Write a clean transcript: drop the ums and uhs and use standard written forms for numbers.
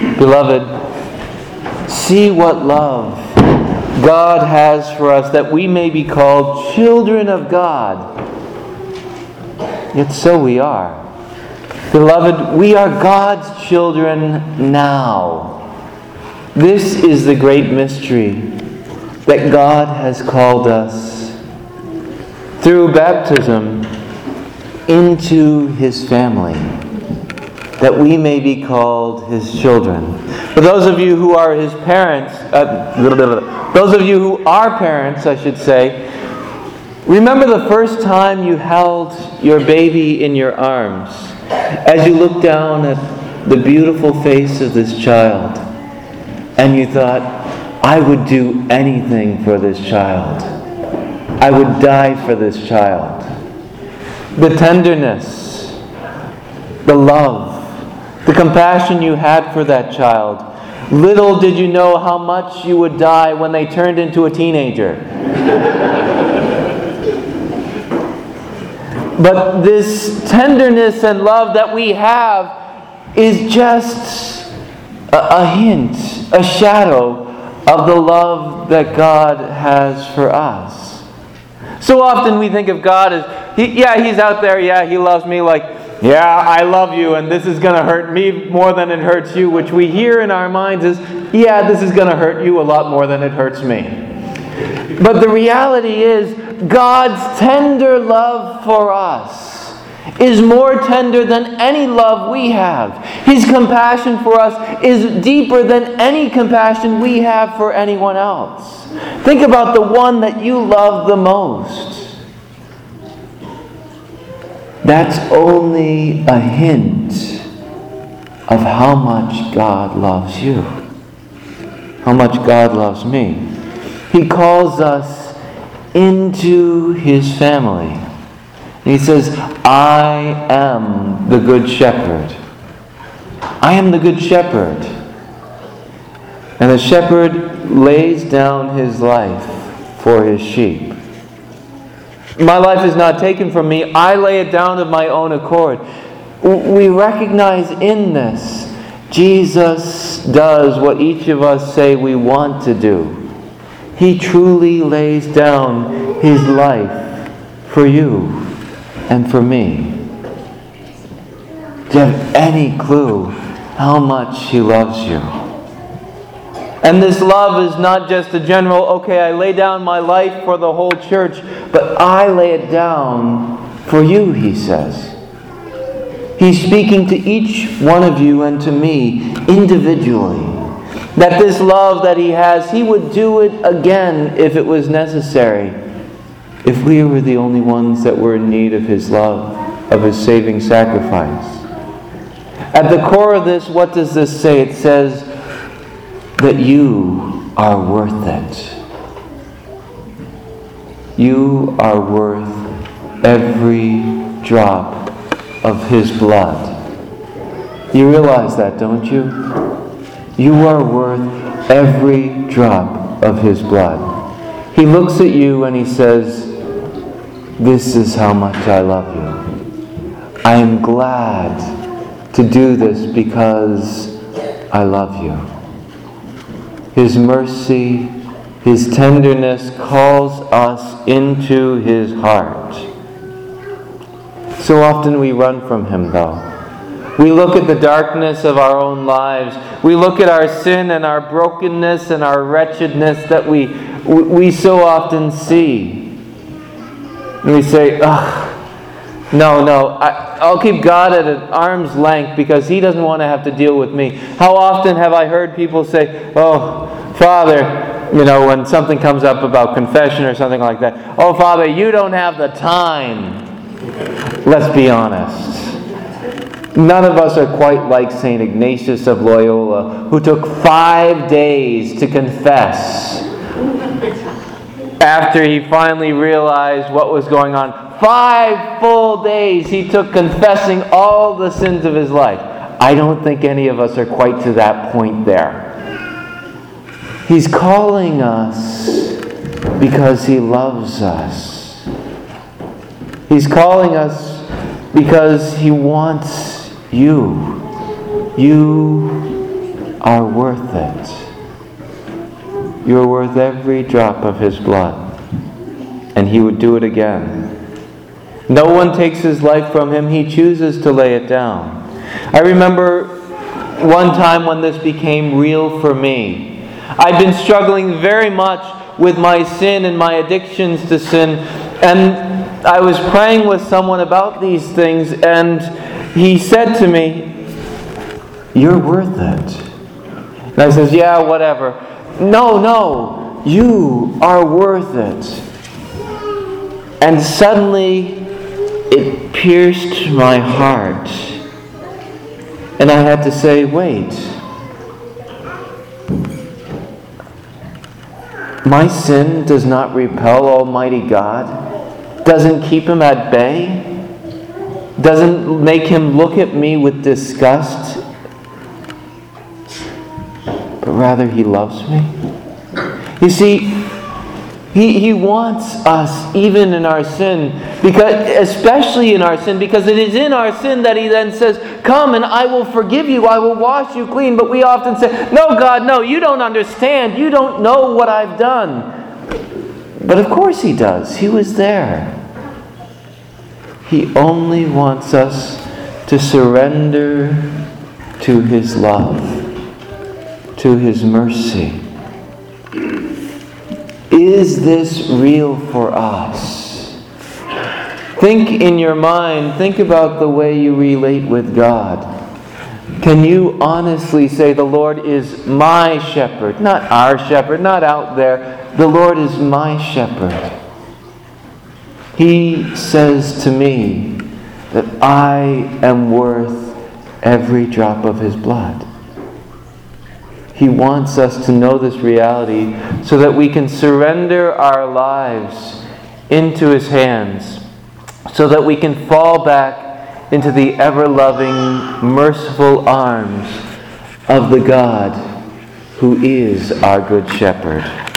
Beloved, see what love God has for us, that we may be called children of God. Yet so we are. Beloved, we are God's children now. This is the great mystery, that God has called us through baptism into His family, that we may be called His children. For those of you who are His parents, those of you who are parents, I should say, remember the first time you held your baby in your arms, as you looked down at the beautiful face of this child, and you thought, I would do anything for this child. I would die for this child. The tenderness, the love, the compassion you had for that child. Little did you know how much you would die when they turned into a teenager. But this tenderness and love that we have is just a hint, a shadow of the love that God has for us. So often we think of God as, He's out there, He loves me, I love you, and this is going to hurt me more than it hurts you, which we hear in our minds is, this is going to hurt you a lot more than it hurts me. But the reality is, God's tender love for us is more tender than any love we have. His compassion for us is deeper than any compassion we have for anyone else. Think about the one that you love the most. That's only a hint of how much God loves you, how much God loves me. He calls us into His family. He says, I am the good shepherd. I am the good shepherd. And the shepherd lays down his life for his sheep. My life is not taken from me. I lay it down of my own accord. We recognize in this, Jesus does what each of us say we want to do. He truly lays down His life for you and for me. Do you have any clue how much He loves you? And this love is not just a general, I lay down my life for the whole church, but I lay it down for you, He says. He's speaking to each one of you and to me individually. That this love that He has, He would do it again if it was necessary. If we were the only ones that were in need of His love, of His saving sacrifice. At the core of this, what does this say? It says that you are worth it. You are worth every drop of His blood. You realize that, don't you? You are worth every drop of His blood. He looks at you and He says, this is how much I love you. I am glad to do this because I love you. His mercy, His tenderness calls us into His heart. So often we run from Him, though. We look at the darkness of our own lives. We look at our sin and our brokenness and our wretchedness that we so often see. And we say, I'll keep God at an arm's length because He doesn't want to have to deal with me. How often have I heard people say, Father, when something comes up about confession or something like that, Father, you don't have the time. Let's be honest. None of us are quite like St. Ignatius of Loyola, who took 5 days to confess after he finally realized what was going on. 5 full days he took confessing all the sins of his life. I don't think any of us are quite to that point there. He's calling us because He loves us. He's calling us because He wants you. You are worth it. You're worth every drop of His blood. And He would do it again. No one takes His life from Him. He chooses to lay it down. I remember one time when this became real for me. I'd been struggling very much with my sin and my addictions to sin. And I was praying with someone about these things, and he said to me, "You're worth it." And I says, "Yeah, whatever." No, you are worth it. And suddenly it pierced my heart. And I had to say, wait. My sin does not repel Almighty God, doesn't keep Him at bay, doesn't make Him look at me with disgust, but rather He loves me. You see, He wants us even in our sin, especially in our sin, because it is in our sin that He then says, "Come and I will forgive you, I will wash you clean." But we often say, "No, God, no, you don't understand. You don't know what I've done." But of course He does. He was there. He only wants us to surrender to His love, to His mercy. Is this real for us? Think in your mind, think about the way you relate with God. Can you honestly say, "The Lord is my shepherd"? Not our shepherd, not out there. The Lord is my shepherd. He says to me that I am worth every drop of His blood. He wants us to know this reality so that we can surrender our lives into His hands, so that we can fall back into the ever-loving, merciful arms of the God who is our Good Shepherd.